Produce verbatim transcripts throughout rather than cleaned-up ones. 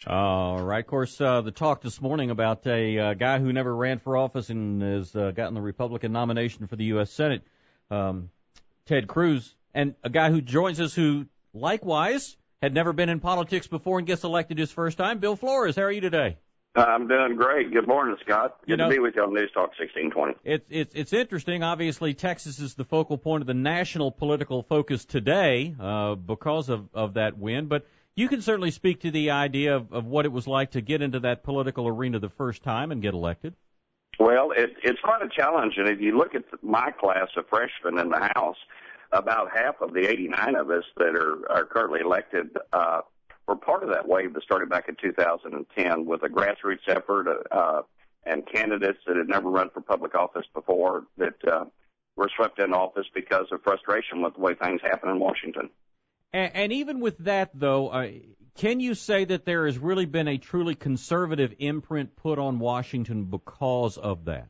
All right. Of course, uh, the talk this morning about a uh, guy who never ran for office and has uh, gotten the Republican nomination for the U S. Senate, um, Ted Cruz, and a guy who joins us who, likewise, had never been in politics before and gets elected his first time. Bill Flores, how are you today? I'm doing great. Good morning, Scott. Good you know, to be with you on News Talk sixteen twenty. It's it's it's interesting. Obviously, Texas is the focal point of the national political focus today uh, because of, of that win. But you can certainly speak to the idea of, of what it was like to get into that political arena the first time and get elected. Well, it, it's quite a challenge. And if you look at my class of freshmen in the House, about half of the eighty-nine of us that are, are currently elected uh, were part of that wave that started back in two thousand ten with a grassroots effort uh, and candidates that had never run for public office before that uh, were swept into office because of frustration with the way things happen in Washington. And, and even with that, though, uh, can you say that there has really been a truly conservative imprint put on Washington because of that?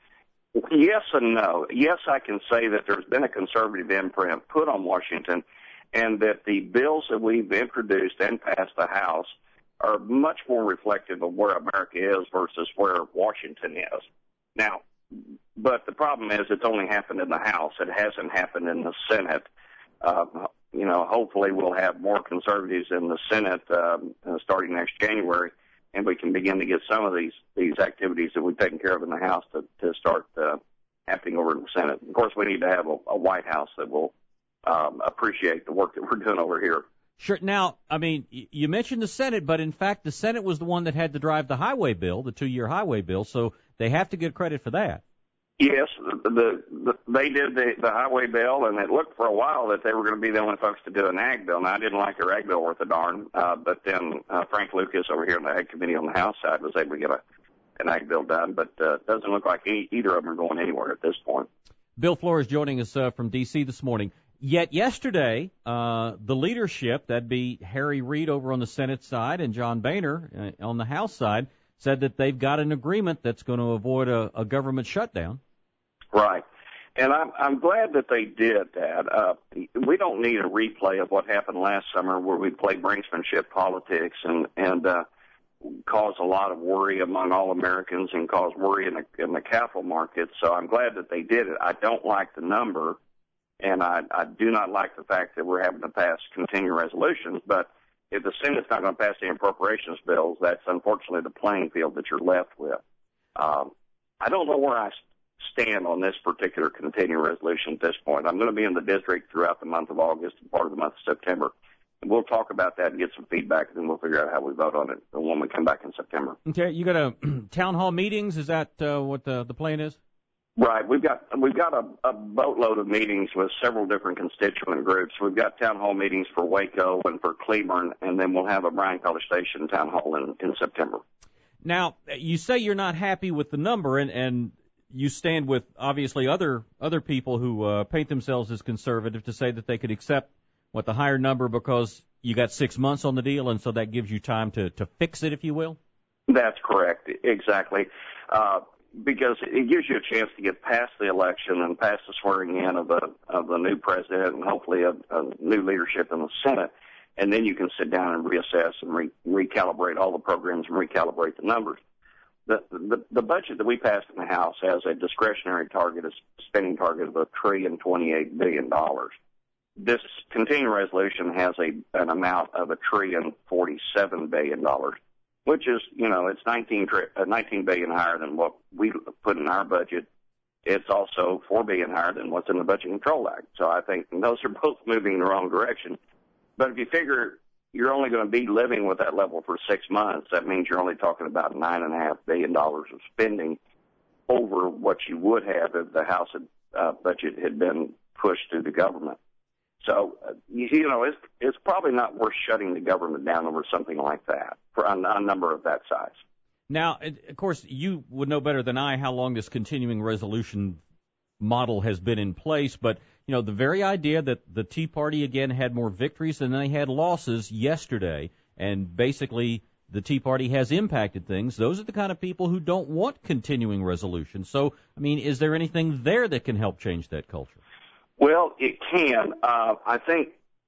Yes and no. Yes, I can say that there's been a conservative imprint put on Washington, and that the bills that we've introduced and passed the House are much more reflective of where America is versus where Washington is. Now, but the problem is it's only happened in the House. It hasn't happened in the Senate. Uh, you know, hopefully we'll have more conservatives in the Senate um, uh, starting next January, and we can begin to get some of these these activities that we've taken care of in the House to, to start uh, happening over in the Senate. Of course, we need to have a, a White House that will um, appreciate the work that we're doing over here. Sure. Now, I mean, you mentioned the Senate, but in fact, the Senate was the one that had to drive the highway bill, the two-year highway bill, so they have to get credit for that. Yes, the, the, the they did the, the highway bill, and it looked for a while that they were going to be the only folks to do an ag bill. Now, I didn't like their ag bill worth a darn, uh, but then uh, Frank Lucas over here in the ag committee on the House side was able to get a, an ag bill done, but uh, it doesn't look like any, either of them are going anywhere at this point. Bill Flores joining us uh, from D C this morning. Yet yesterday, uh, the leadership, that'd be Harry Reid over on the Senate side and John Boehner uh, on the House side, said that they've got an agreement that's going to avoid a, a government shutdown. Right. And I'm, I'm glad that they did that. Uh, we don't need a replay of what happened last summer where we played brinksmanship politics and, and uh, caused a lot of worry among all Americans and caused worry in the, in the capital markets. So I'm glad that they did it. I don't like the number, and I, I do not like the fact that we're having to pass continuing resolutions. But if the Senate's not going to pass the appropriations bills, that's unfortunately the playing field that you're left with. Um, I don't know where I stand on this particular continuing resolution at this point. I'm going to be in the district throughout the month of August and part of the month of September. And we'll talk about that and get some feedback, and then we'll figure out how we vote on it when we come back in September. Okay, you got a town hall meetings. Is that uh, what the, the plan is? Right. We've got we've got a, a boatload of meetings with several different constituent groups. We've got town hall meetings for Waco and for Cleburne, and then we'll have a Bryan College Station town hall in, in September. Now, you say you're not happy with the number, and, and you stand with, obviously, other other people who uh, paint themselves as conservative to say that they could accept, what, the higher number because you got six months on the deal, and so that gives you time to, to fix it, if you will? That's correct. Exactly. Uh, because it gives you a chance to get past the election and past the swearing in of the, of the new president and hopefully a, a new leadership in the Senate, and then you can sit down and reassess and re- recalibrate all the programs and recalibrate the numbers. The, the the budget that we passed in the House has a discretionary target, a spending target of a trillion twenty-eight billion dollars. This continuing resolution has a an amount of a trillion forty-seven billion dollars, which is, you know, it's nineteen uh, nineteen billion higher than what we put in our budget. It's also four billion higher than what's in the Budget Control Act. So I think those are both moving in the wrong direction. But if you figure you're only going to be living with that level for six months, that means you're only talking about nine and a half billion dollars of spending over what you would have if the House had, uh, budget had been pushed through the government. So, uh, you, you know, it's it's probably not worth shutting the government down over something like that for a, a number of that size. Now, of course, you would know better than I how long this continuing resolution model has been in place, but you know, the very idea that the Tea Party, again, had more victories than they had losses yesterday, and basically the Tea Party has impacted things, those are the kind of people who don't want continuing resolutions. So, I mean, is there anything there that can help change that culture? Well, it can. Uh, I think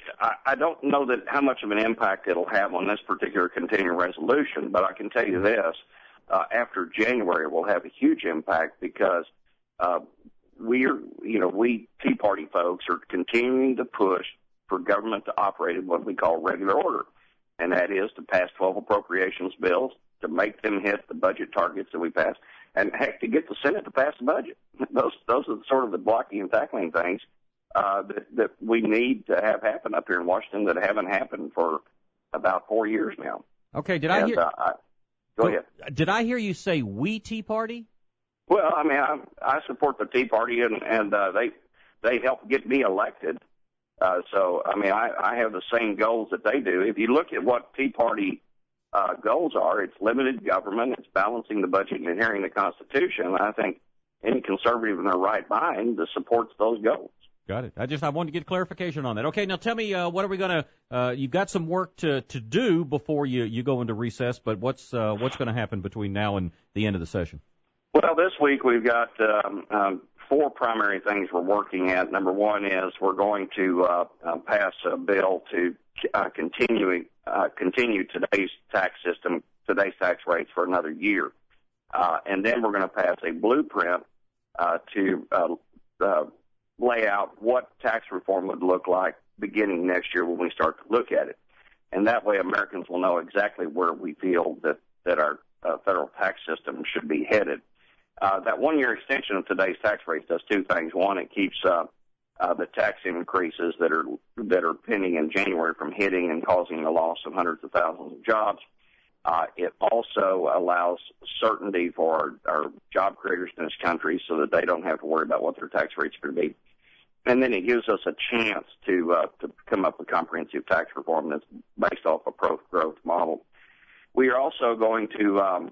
I, I don't know that how much of an impact it'll have on this particular continuing resolution, but I can tell you this. Uh, after January, it will have a huge impact because uh, we're, you know, we Tea Party folks are continuing to push for government to operate in what we call regular order, and that is to pass twelve appropriations bills, to make them hit the budget targets that we passed, and heck, to get the Senate to pass the budget. Those those are sort of the blocking and tackling things uh, that, that we need to have happen up here in Washington that haven't happened for about four years now. Okay, did and, I hear? Uh, I, go ahead. Did I hear you say we Tea Party? Well, I mean, I, I support the Tea Party, and and uh, they they helped get me elected. Uh, so, I mean, I, I have the same goals that they do. If you look at what Tea Party uh, goals are, it's limited government, it's balancing the budget and adhering to the Constitution. I think any conservative in their right mind that supports those goals. Got it. I just I wanted to get clarification on that. Okay, now tell me, uh, what are we going to? Uh, you've got some work to, to do before you, you go into recess, but what's uh, what's going to happen between now and the end of the session? Well, this week we've got um, um, four primary things we're working at. Number one is we're going to uh, uh, pass a bill to uh, continue uh, continue today's tax system, today's tax rates for another year, uh, and then we're going to pass a blueprint uh, to uh, uh, lay out what tax reform would look like beginning next year when we start to look at it, and that way Americans will know exactly where we feel that that our uh, federal tax system should be headed. Uh, that one-year extension of today's tax rates does two things. One, it keeps uh, uh, the tax increases that are that are pending in January from hitting and causing the loss of hundreds of thousands of jobs. Uh, it also allows certainty for our, our job creators in this country so that they don't have to worry about what their tax rates are going to be. And then it gives us a chance to uh, to come up with comprehensive tax reform that's based off a pro-growth model. We are also going to um,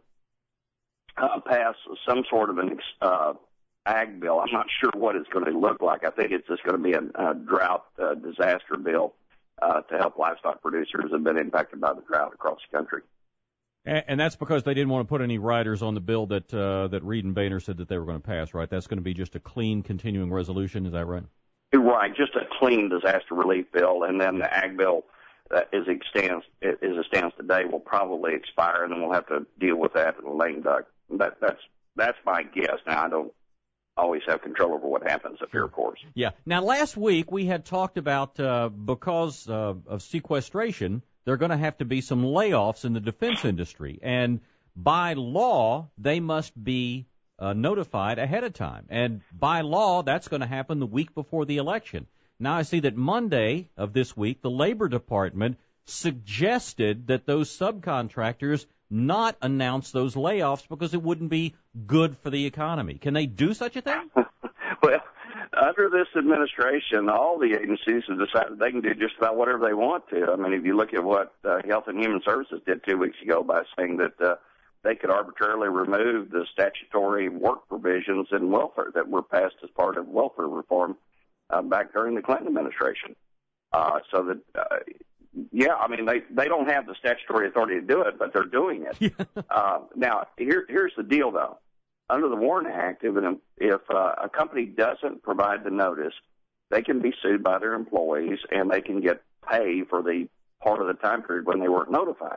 Uh, pass some sort of an uh, ag bill. I'm not sure what it's going to look like. I think it's just going to be a, a drought uh, disaster bill uh, to help livestock producers that have been impacted by the drought across the country. And, and that's because they didn't want to put any riders on the bill that uh, that Reed and Boehner said that they were going to pass, right? That's going to be just a clean continuing resolution. Is that right? Right, just a clean disaster relief bill, and then the ag bill uh, as it stands as it stands today will probably expire, and then we'll have to deal with that in the lame duck. That, that's that's my guess. Now, I don't always have control over what happens up here, of course. Yeah. Now, last week we had talked about uh, because uh, of sequestration, there are going to have to be some layoffs in the defense industry. And by law, they must be uh, notified ahead of time. And by law, that's going to happen the week before the election. Now, I see that Monday of this week, the Labor Department suggested that those subcontractors not announce those layoffs because it wouldn't be good for the economy. Can they do such a thing? Well, under this administration, all the agencies have decided they can do just about whatever they want to. I mean, if you look at what uh, Health and Human Services did two weeks ago by saying that uh, they could arbitrarily remove the statutory work provisions in welfare that were passed as part of welfare reform uh, back during the Clinton administration. Uh, so that uh, Yeah, I mean, they, they don't have the statutory authority to do it, but they're doing it. uh, now, here, here's the deal, though. Under the WARN Act, if, an, if uh, a company doesn't provide the notice, they can be sued by their employees, and they can get pay for the part of the time period when they weren't notified.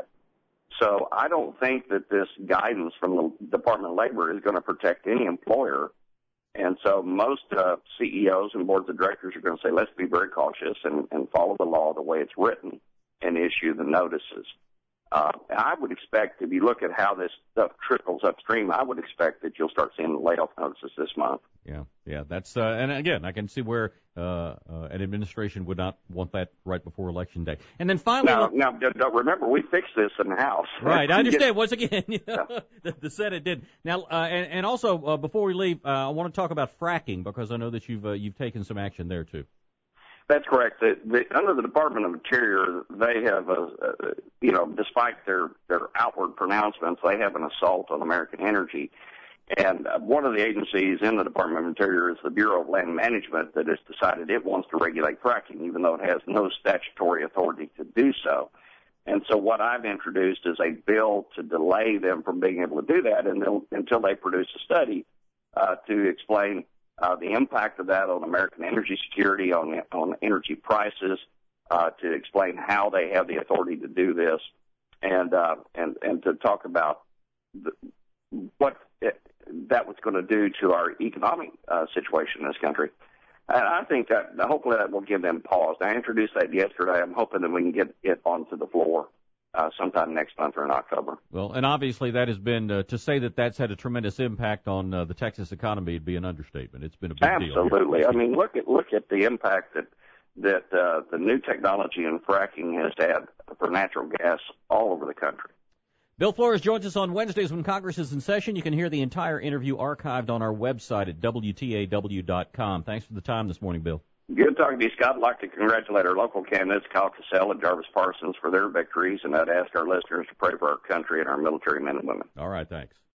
So I don't think that this guidance from the Department of Labor is going to protect any employer. And so most uh, C E Os and boards of directors are going to say, let's be very cautious and, and follow the law the way it's written and issue the notices. Uh, I would expect, if you look at how this stuff trickles upstream, I would expect that you'll start seeing the layoff notices this month. Yeah, yeah, that's, uh, and again, I can see where uh, uh, an administration would not want that right before Election Day. And then finally... Now, now don't remember, we fixed this in the House. Right, I understand. Once again, you know, the, the Senate did. Now, uh, and, and also, uh, before we leave, uh, I want to talk about fracking, because I know that you've uh, you've taken some action there, too. That's correct. The, the, under the Department of Interior, they have, a, a, you know, despite their, their outward pronouncements, they have an assault on American energy. And uh, one of the agencies in the Department of Interior is the Bureau of Land Management that has decided it wants to regulate fracking, even though it has no statutory authority to do so. And so what I've introduced is a bill to delay them from being able to do that until, until they produce a study uh, to explain Uh, the impact of that on American energy security, on on energy prices, uh, to explain how they have the authority to do this, and uh, and and to talk about the, what it, that was going to do to our economic uh, situation in this country. And I think that hopefully that will give them pause. I introduced that yesterday. I'm hoping that we can get it onto the floor uh, sometime next month or in October. Well, and obviously that has been, uh, to say that that's had a tremendous impact on uh, the Texas economy would be an understatement. It's been a big Absolutely. deal. Absolutely. I mean, look at look at the impact that that uh, the new technology in fracking has had for natural gas all over the country. Bill Flores joins us on Wednesdays when Congress is in session. You can hear the entire interview archived on our website at W T A W dot com. Thanks for the time this morning, Bill. Good talking to you, Scott. I'd like to congratulate our local candidates, Kyle Cassell and Jarvis Parsons, for their victories, and I'd ask our listeners to pray for our country and our military men and women. All right, thanks.